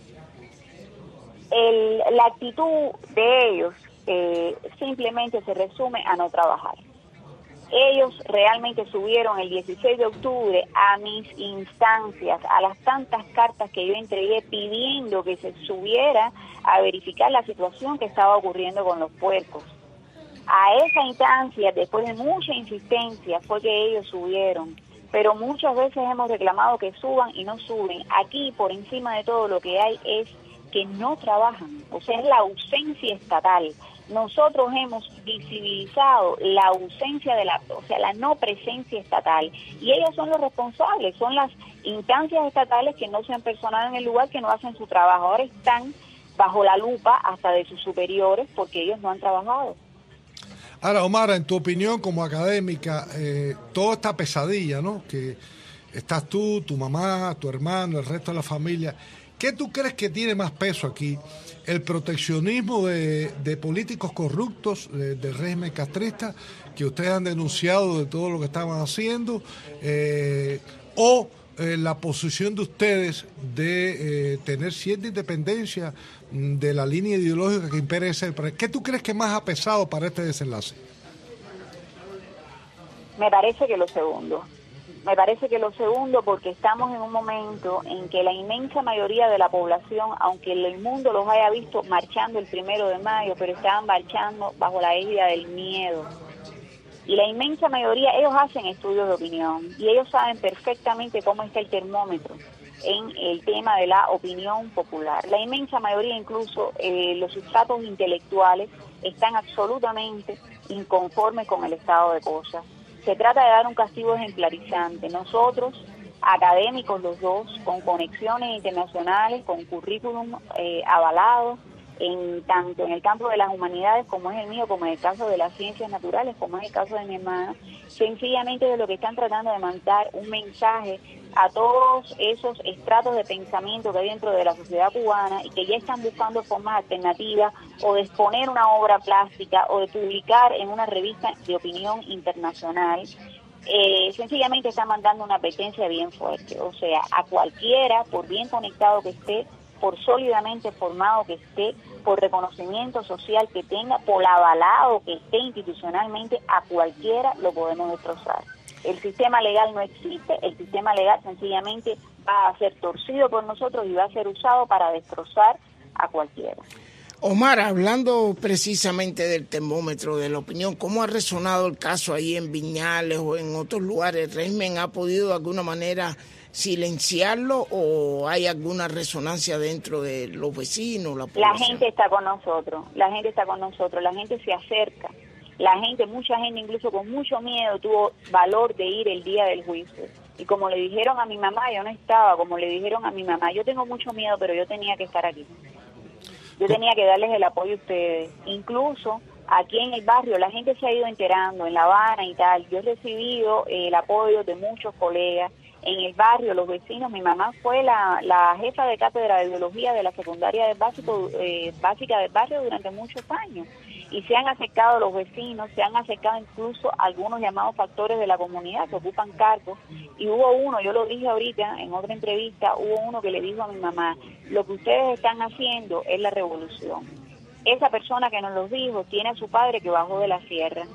El, la actitud de ellos eh, simplemente se resume a no trabajar. Ellos realmente subieron el dieciséis de octubre a mis instancias, a las tantas cartas que yo entregué pidiendo que se subiera a verificar la situación que estaba ocurriendo con los puercos. A esa instancia, después de mucha insistencia, fue que ellos subieron. Pero muchas veces hemos reclamado que suban y no suben. Aquí, por encima de todo, lo que hay es que no trabajan, o sea, es la ausencia estatal. Nosotros hemos visibilizado la ausencia de la, o sea, la no presencia estatal, y ellos son los responsables, son las instancias estatales que no se han personado en el lugar, que no hacen su trabajo. Ahora están bajo la lupa hasta de sus superiores porque ellos no han trabajado. Ahora, Omar, en tu opinión como académica, eh, toda esta pesadilla, ¿no?, que estás tú, tu mamá, tu hermano, el resto de la familia, ¿qué tú crees que tiene más peso aquí? ¿El proteccionismo de, de políticos corruptos de, del régimen castrista que ustedes han denunciado de todo lo que estaban haciendo? Eh, ¿O eh, la posición de ustedes de eh, tener cierta independencia de la línea ideológica que impera ese país? ¿Qué tú crees que más ha pesado para este desenlace? Me parece que lo segundo. Me parece que lo segundo, porque estamos en un momento en que la inmensa mayoría de la población, aunque el mundo los haya visto marchando el primero de mayo, pero estaban marchando bajo la égida del miedo. Y la inmensa mayoría, ellos hacen estudios de opinión y ellos saben perfectamente cómo está el termómetro en el tema de la opinión popular. La inmensa mayoría, incluso eh, los sustratos intelectuales, están absolutamente inconformes con el estado de cosas. Se trata de dar un castigo ejemplarizante. Nosotros, académicos los dos, con conexiones internacionales, con currículum eh, avalados, en tanto en el campo de las humanidades como es el mío, como en el caso de las ciencias naturales, como es el caso de mi hermana, sencillamente de lo que están tratando de mandar un mensaje a todos esos estratos de pensamiento que hay dentro de la sociedad cubana y que ya están buscando formas alternativas o de exponer una obra plástica o de publicar en una revista de opinión internacional. Eh, sencillamente están mandando una advertencia bien fuerte, o sea, a cualquiera, por bien conectado que esté, por sólidamente formado que esté, por reconocimiento social que tenga, por avalado que esté institucionalmente, a cualquiera lo podemos destrozar. El sistema legal no existe, el sistema legal sencillamente va a ser torcido por nosotros y va a ser usado para destrozar a cualquiera. Omar, hablando precisamente del termómetro de la opinión, ¿cómo ha resonado el caso ahí en Viñales o en otros lugares? ¿El régimen ha podido de alguna manera silenciarlo o hay alguna resonancia dentro de los vecinos? La, la gente está con nosotros, la gente está con nosotros, la gente se acerca, la gente, mucha gente incluso con mucho miedo tuvo valor de ir el día del juicio. Y como le dijeron a mi mamá, yo no estaba, como le dijeron a mi mamá, yo tengo mucho miedo, pero yo tenía que estar aquí. Yo tenía que darles el apoyo a ustedes. Incluso aquí en el barrio la gente se ha ido enterando, en La Habana y tal. Yo he recibido eh, el apoyo de muchos colegas. En el barrio, los vecinos, mi mamá fue la, la jefa de cátedra de biología de la secundaria del básico, eh, básica del barrio durante muchos años. Y se han acercado los vecinos, se han acercado incluso algunos llamados factores de la comunidad que ocupan cargos. Y hubo uno, yo lo dije ahorita en otra entrevista, hubo uno que le dijo a mi mamá, lo que ustedes están haciendo es la revolución. Esa persona que nos lo dijo tiene a su padre que bajó de la sierra.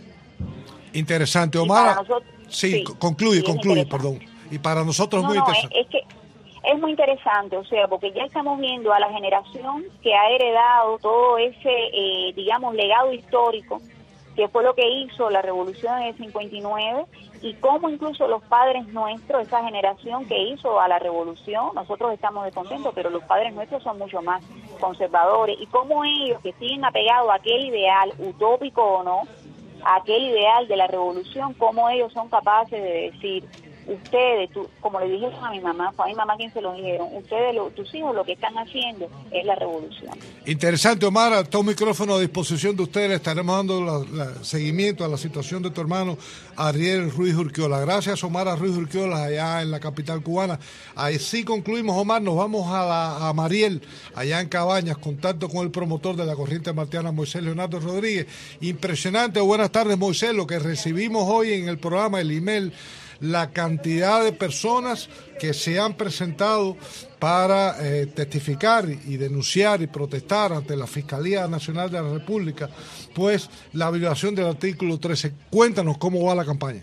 Interesante, Omar. Nosotros, sí, sí, concluye, sí, concluye, perdón. Y para nosotros no, es muy no, interesante. Es, es que es muy interesante, o sea, porque ya estamos viendo a la generación que ha heredado todo ese, eh, digamos, legado histórico qué fue lo que hizo la revolución en el cincuenta y nueve y cómo incluso los padres nuestros, esa generación que hizo a la revolución, nosotros estamos descontentos, pero los padres nuestros son mucho más conservadores, y cómo ellos que siguen apegados a aquel ideal, utópico o no, a aquel ideal de la revolución, cómo ellos son capaces de decir, ustedes, tú, como le dije a mi mamá, fue a mi mamá quien se lo dijeron, ustedes, lo, tus hijos, lo que están haciendo es la revolución. Interesante, Omar, está un micrófono a disposición de ustedes, le estaremos dando la, la, seguimiento a la situación de tu hermano Ariel Ruiz Urquiola. Gracias, Omar a Ruiz Urquiola, allá en la capital cubana. Así concluimos, Omar, nos vamos a, la, a Mariel, allá en Cabañas, contacto con el promotor de la corriente martiana, Moisés Leonardo Rodríguez. Impresionante, buenas tardes, Moisés, lo que recibimos hoy en el programa, el email, la cantidad de personas que se han presentado para eh, testificar y denunciar y protestar ante la Fiscalía Nacional de la República, pues la violación del artículo trece. Cuéntanos cómo va la campaña.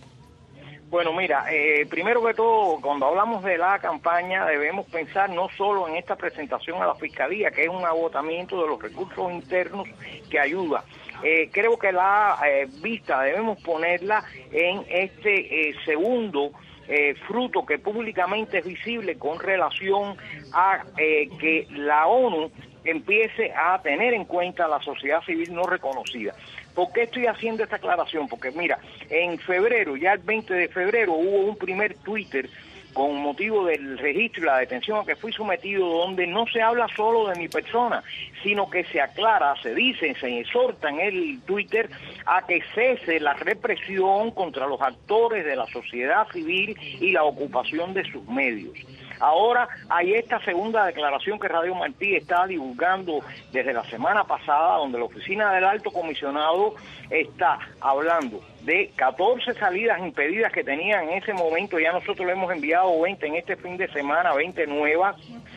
Bueno, mira, eh, primero que todo, cuando hablamos de la campaña debemos pensar no solo en esta presentación a la Fiscalía, que es un agotamiento de los recursos internos que ayuda. Eh, creo que la eh, vista debemos ponerla en este eh, segundo eh, fruto que públicamente es visible con relación a eh, que la ONU empiece a tener en cuenta a la sociedad civil no reconocida. ¿Por qué estoy haciendo esta aclaración? Porque mira, en febrero, ya el veinte de febrero, hubo un primer Twitter con motivo del registro y la detención a que fui sometido, donde no se habla solo de mi persona, sino que se aclara, se dice, se exhorta en el Twitter a que cese la represión contra los actores de la sociedad civil y la ocupación de sus medios. Ahora hay esta segunda declaración que Radio Martí está divulgando desde la semana pasada, donde la Oficina del Alto Comisionado está hablando de catorce salidas impedidas que tenían en ese momento. Ya nosotros le hemos enviado veinte en este fin de semana, veinte nuevas,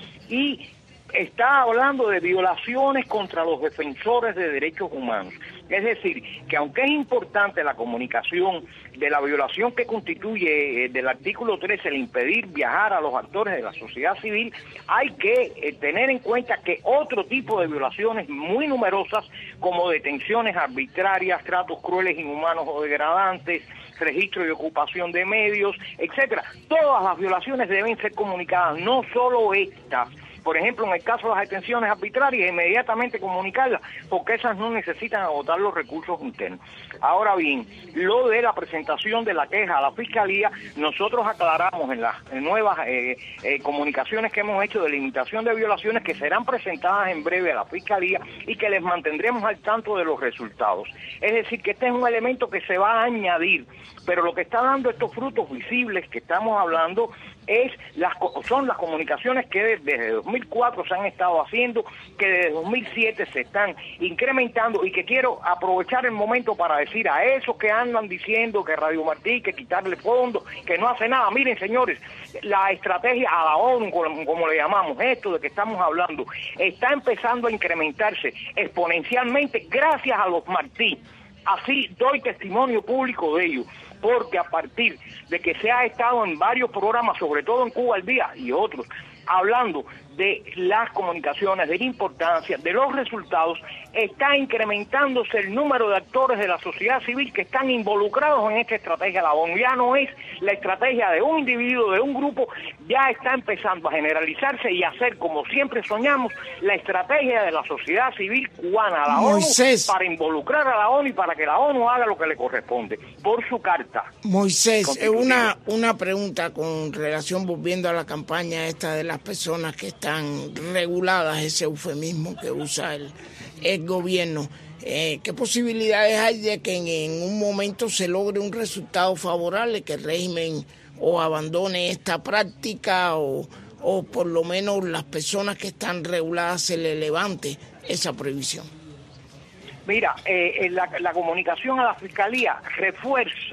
y está hablando de violaciones contra los defensores de derechos humanos. Es decir, que aunque es importante la comunicación de la violación que constituye eh, del artículo trece, el impedir viajar a los actores de la sociedad civil, hay que eh, tener en cuenta que otro tipo de violaciones muy numerosas, como detenciones arbitrarias, tratos crueles, inhumanos o degradantes, registro y ocupación de medios, etcétera, todas las violaciones deben ser comunicadas, no solo estas. Por ejemplo, en el caso de las detenciones arbitrarias, inmediatamente comunicarlas, porque esas no necesitan agotar los recursos internos. Ahora bien, lo de la presentación de la queja a la Fiscalía, nosotros aclaramos en las nuevas eh, eh, comunicaciones que hemos hecho de limitación de violaciones que serán presentadas en breve a la Fiscalía y que les mantendremos al tanto de los resultados. Es decir, que este es un elemento que se va a añadir, pero lo que está dando estos frutos visibles que estamos hablando es las son las comunicaciones que desde dos mil cuatro se han estado haciendo, que desde dos mil siete se están incrementando, y que quiero aprovechar el momento para decir a esos que andan diciendo que Radio Martí, que quitarle fondos, que no hace nada. Miren, señores, la estrategia a la ONU, como, como le llamamos, esto de que estamos hablando, está empezando a incrementarse exponencialmente gracias a los Martí. Así doy testimonio público de ello, porque a partir de que se ha estado en varios programas, sobre todo en Cuba al Día y otros, hablando de las comunicaciones, de la importancia, de los resultados, está incrementándose el número de actores de la sociedad civil que están involucrados en esta estrategia de la ONU. Ya no es la estrategia de un individuo, de un grupo, ya está empezando a generalizarse y a ser, como siempre soñamos, la estrategia de la sociedad civil cubana, la Moisés. ONU, para involucrar a la ONU y para que la ONU haga lo que le corresponde, por su carta. Moisés, una, una pregunta con relación, volviendo a la campaña esta de las personas que están reguladas, ese eufemismo que usa el, el gobierno. Eh, ¿Qué posibilidades hay de que en, en un momento se logre un resultado favorable, que el régimen o abandone esta práctica o, o por lo menos las personas que están reguladas se le levante esa prohibición? Mira, eh, la, la comunicación a la Fiscalía refuerza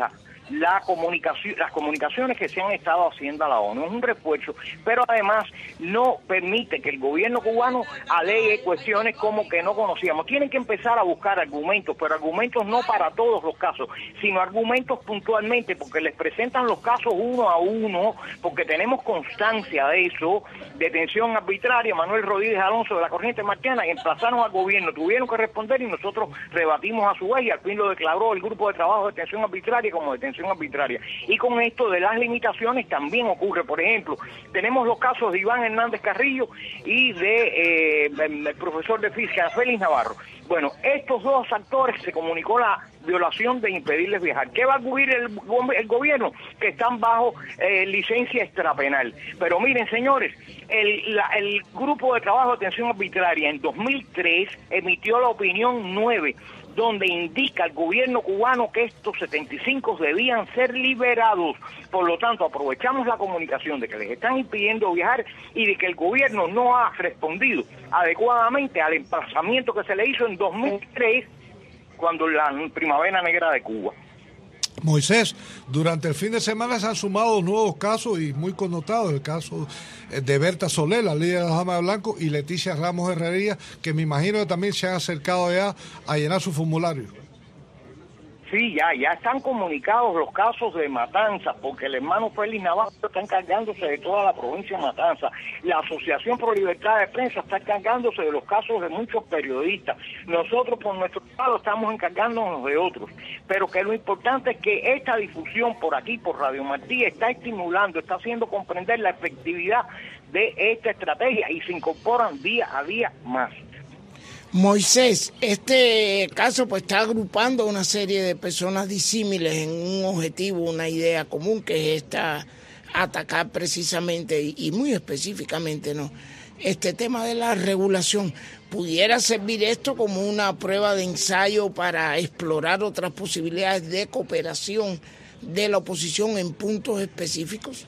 la comunicación, las comunicaciones que se han estado haciendo a la ONU. Es un refuerzo, pero además no permite que el gobierno cubano alegue cuestiones como que no conocíamos. Tienen que empezar a buscar argumentos, pero argumentos no para todos los casos, sino argumentos puntualmente, porque les presentan los casos uno a uno, porque tenemos constancia de eso. Detención arbitraria, Manuel Rodríguez Alonso de la Corriente Martiana, emplazaron al gobierno, tuvieron que responder y nosotros rebatimos a su vez, y al fin lo declaró el grupo de trabajo de detención arbitraria como detención arbitraria. Y con esto de las limitaciones también ocurre. Por ejemplo, tenemos los casos de Iván Hernández Carrillo y de eh, el profesor de física Félix Navarro. Bueno, estos dos actores se comunicó la violación de impedirles viajar. ¿Qué va a cubrir el, el gobierno? Que están bajo eh, licencia extrapenal. Pero miren, señores, el, la, el grupo de trabajo de detención arbitraria en dos mil tres emitió la opinión nueve, donde indica al gobierno cubano que estos setenta y cinco debían ser liberados. Por lo tanto, aprovechamos la comunicación de que les están impidiendo viajar y de que el gobierno no ha respondido adecuadamente al emplazamiento que se le hizo en dos mil tres, cuando la Primavera Negra de Cuba. Moisés, durante el fin de semana se han sumado nuevos casos y muy connotados, el caso de Berta Soler, la líder de la Dama de Blanco, y Leticia Ramos Herrería, que me imagino que también se han acercado ya a llenar su formulario. Sí, ya, ya están comunicados los casos de Matanza, porque el hermano Félix Navarro está encargándose de toda la provincia de Matanza. La Asociación Pro Libertad de Prensa está encargándose de los casos de muchos periodistas. Nosotros, por nuestro lado, estamos encargándonos de otros. Pero que lo importante es que esta difusión por aquí, por Radio Martí, está estimulando, está haciendo comprender la efectividad de esta estrategia y se incorporan día a día más. Moisés, este caso pues está agrupando una serie de personas disímiles en un objetivo, una idea común, que es esta, atacar precisamente y, y muy específicamente, ¿no?, este tema de la regulación. ¿Pudiera servir esto como una prueba de ensayo para explorar otras posibilidades de cooperación de la oposición en puntos específicos?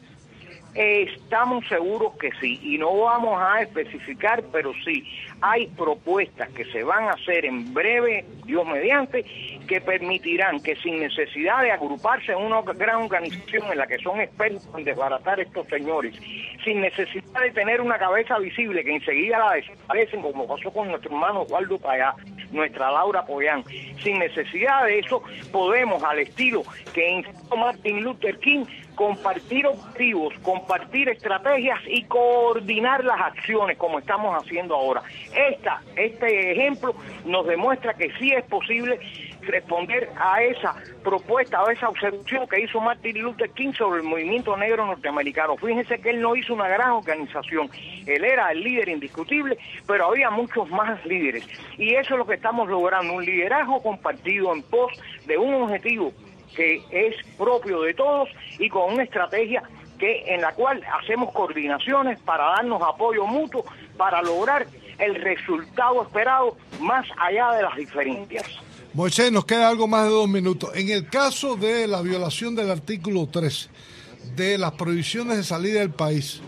Estamos seguros que sí, y no vamos a especificar, pero sí, hay propuestas que se van a hacer en breve, Dios mediante, que permitirán que sin necesidad de agruparse en una gran organización en la que son expertos en desbaratar estos señores, sin necesidad de tener una cabeza visible que enseguida la desaparecen, como pasó con nuestro hermano Waldo Payá, nuestra Laura Poyán, sin necesidad de eso, podemos, al estilo que instó Martin Luther King, compartir objetivos, compartir estrategias y coordinar las acciones como estamos haciendo ahora. Esta, este ejemplo nos demuestra que sí es posible responder a esa propuesta, a esa observación que hizo Martin Luther King sobre el movimiento negro norteamericano. Fíjense que él no hizo una gran organización, él era el líder indiscutible, pero había muchos más líderes. Y eso es lo que estamos logrando, un liderazgo compartido en pos de un objetivo que es propio de todos y con una estrategia que en la cual hacemos coordinaciones para darnos apoyo mutuo para lograr el resultado esperado más allá de las diferencias. Moisés, nos queda algo más de dos minutos. En el caso de la violación del artículo tres, de las prohibiciones de salida del país,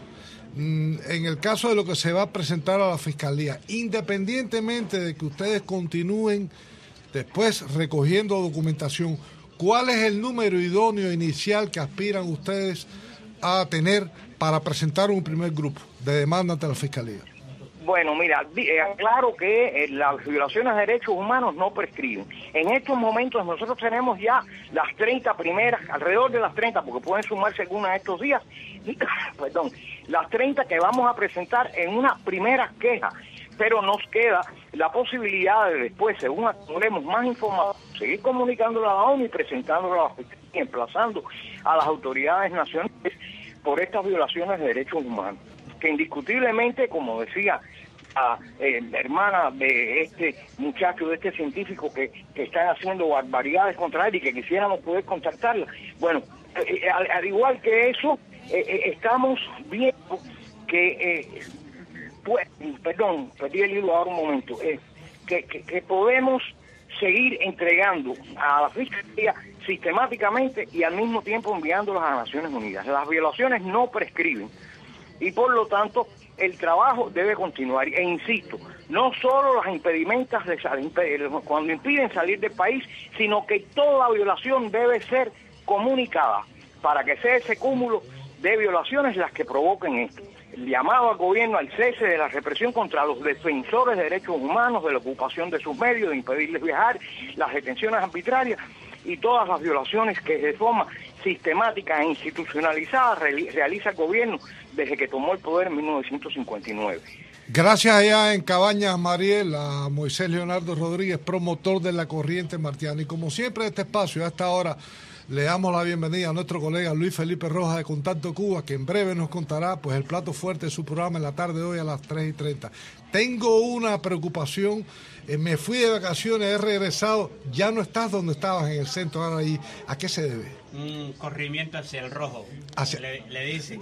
en el caso de lo que se va a presentar a la Fiscalía, independientemente de que ustedes continúen después recogiendo documentación, ¿cuál es el número idóneo inicial que aspiran ustedes a tener para presentar un primer grupo de demanda ante la Fiscalía? Bueno, mira, claro que eh, las violaciones de derechos humanos no prescriben. En estos momentos nosotros tenemos ya las treinta primeras, alrededor de las treinta, porque pueden sumarse algunas estos días, perdón, las treinta que vamos a presentar en una primera queja. Pero nos queda la posibilidad de después, según acumulemos más información, seguir comunicándola a la ONU y presentándola a la Fiscalía, emplazando a las autoridades nacionales por estas violaciones de derechos humanos, que indiscutiblemente, como decía la eh, hermana de este muchacho, de este científico que, que están haciendo barbaridades contra él y que quisiéramos poder contactarla, bueno, eh, al, al igual que eso, eh, eh, estamos viendo que... Eh, Pues, perdón, perdí el hilo ahora un momento, eh, que, que, que podemos seguir entregando a la Fiscalía sistemáticamente y al mismo tiempo enviándolas a las Naciones Unidas. Las violaciones no prescriben y por lo tanto el trabajo debe continuar. E insisto, no solo las impedimentas de salir, cuando impiden salir del país, sino que toda violación debe ser comunicada para que sea ese cúmulo de violaciones las que provoquen esto. El llamado al gobierno al cese de la represión contra los defensores de derechos humanos, de la ocupación de sus medios, de impedirles viajar, las detenciones arbitrarias y todas las violaciones que de forma sistemática e institucionalizada realiza el gobierno desde que tomó el poder en mil novecientos cincuenta y nueve. Gracias allá en Cabañas, Mariel, a Moisés Leonardo Rodríguez, promotor de la corriente martiana. Y como siempre, este espacio, a esta hora, le damos la bienvenida a nuestro colega Luis Felipe Rojas de Contacto Cuba, que en breve nos contará pues el plato fuerte de su programa en la tarde de hoy a las tres y treinta. Tengo una preocupación, eh, me fui de vacaciones, he regresado, ya no estás donde estabas en el centro, ahora ahí. ¿A qué se debe? Un corrimiento hacia el rojo, hacia... le, le dicen.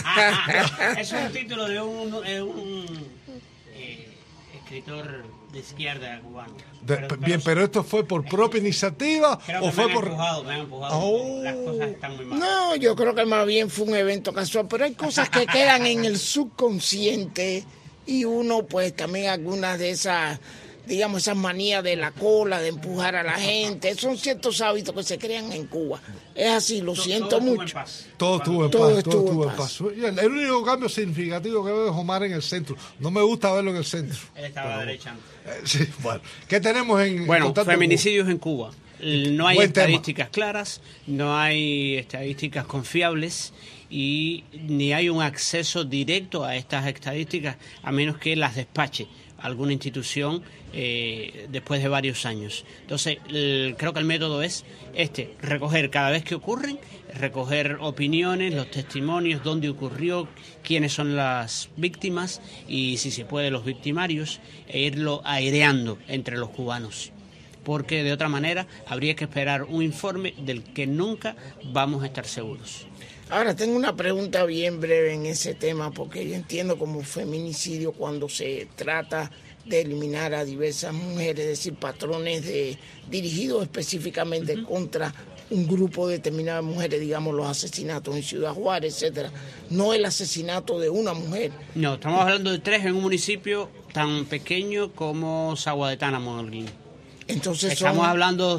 Es un título de un, de un eh, escritor de izquierda cubano. De, pero, bien, pero, pero esto fue por propia iniciativa o fue me por... Empujado, me han empujado. Oh. Las cosas están muy mal. No, yo creo que más bien fue un evento casual, pero hay cosas que quedan en el subconsciente y uno pues también algunas de esas, digamos, esas manías de la cola, de empujar a la gente, son ciertos hábitos que se crean en Cuba. Es así, lo todo, siento todo mucho. Estuvo en paz. Todo estuvo en todo paz, estuvo todo estuvo en en paz. paz. El único cambio significativo que veo es Omar en el centro. No me gusta verlo en el centro. Él estaba a la derecha antes. Eh, sí, bueno. ¿Qué tenemos en Bueno, Contacto feminicidios en Cuba? No hay Buen estadísticas tema. claras, no hay estadísticas confiables y ni hay un acceso directo a estas estadísticas a menos que las despache alguna institución eh, después de varios años. Entonces, el, creo que el método es este, recoger cada vez que ocurren, recoger opiniones, los testimonios, dónde ocurrió, quiénes son las víctimas y, si se puede, los victimarios, e irlo aireando entre los cubanos. Porque de otra manera habría que esperar un informe del que nunca vamos a estar seguros. Ahora tengo una pregunta bien breve en ese tema, porque yo entiendo como feminicidio cuando se trata de eliminar a diversas mujeres, es decir, patrones de, dirigidos específicamente uh-huh. contra un grupo determinado de mujeres, digamos los asesinatos en Ciudad Juárez, etcétera, no el asesinato de una mujer. No, estamos hablando de tres en un municipio tan pequeño como Sagua de Tánamo, Holguín. Entonces estamos son... hablando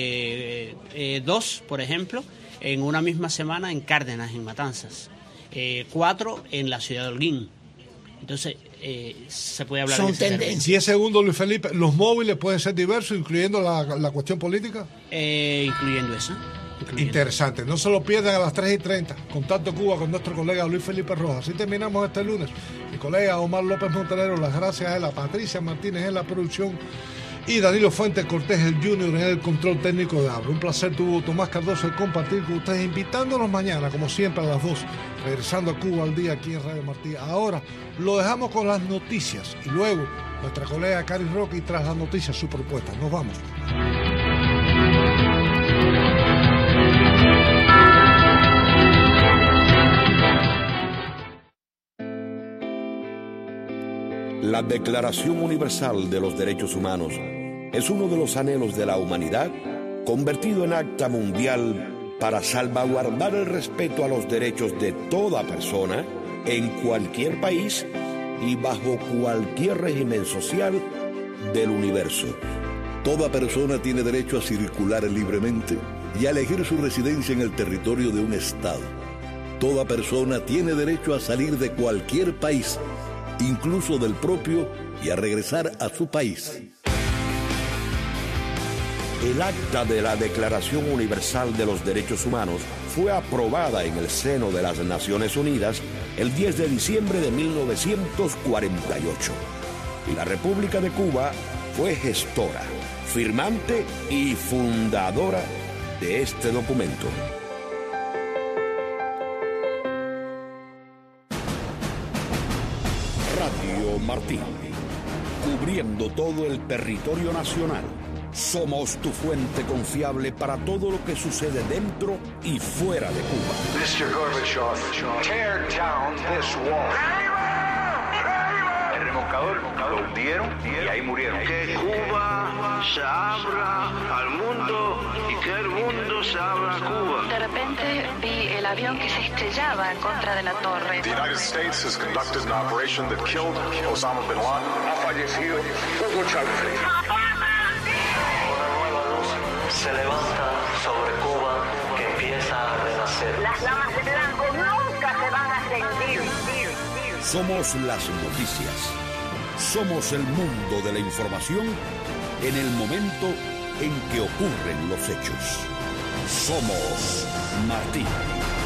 de eh, dos, por ejemplo, en una misma semana en Cárdenas, en Matanzas, eh, cuatro en la ciudad de Holguín. Entonces, eh, se puede hablar son de tendencias. diez segundos, Luis Felipe. ¿Los móviles pueden ser diversos, incluyendo la, la cuestión política? Eh, incluyendo eso. Incluyendo. Interesante. No se lo pierdan a las tres y treinta. Contacto Cuba con nuestro colega Luis Felipe Rojas. Así terminamos este lunes. Mi colega Omar López Montenegro, las gracias a él, a Patricia Martínez en la producción y Danilo Fuentes Cortés, el Junior, en el control técnico de Abra. Un placer tuvo Tomás Cardoso de compartir con ustedes, invitándonos mañana, como siempre, a las dos, regresando a Cuba al día aquí en Radio Martí. Ahora lo dejamos con las noticias y luego nuestra colega Cari Roque, y tras las noticias su propuesta. Nos vamos. La Declaración Universal de los Derechos Humanos es uno de los anhelos de la humanidad convertido en acta mundial para salvaguardar el respeto a los derechos de toda persona en cualquier país y bajo cualquier régimen social del universo. Toda persona tiene derecho a circular libremente y a elegir su residencia en el territorio de un estado. Toda persona tiene derecho a salir de cualquier país, incluso del propio, y a regresar a su país. El acta de la Declaración Universal de los Derechos Humanos fue aprobada en el seno de las Naciones Unidas el diez de diciembre de mil novecientos cuarenta y ocho. Y la República de Cuba fue gestora, firmante y fundadora de este documento. Radio Martí, cubriendo todo el territorio nacional. Somos tu fuente confiable para todo lo que sucede dentro y fuera de Cuba. mister Gorbachev, tear down this wall. El remolcador lo hundieron y ahí murieron. Que Cuba se abra al mundo y que el mundo se abra a Cuba. De repente vi el avión que se estrellaba en contra de la torre. The United States has conducted an operation that killed Osama bin Laden. Ha fallecido Hugo Chávez. Se levanta sobre Cuba que empieza Somos las noticias. Somos el mundo de la información en el momento en que ocurren los hechos. Somos Martín.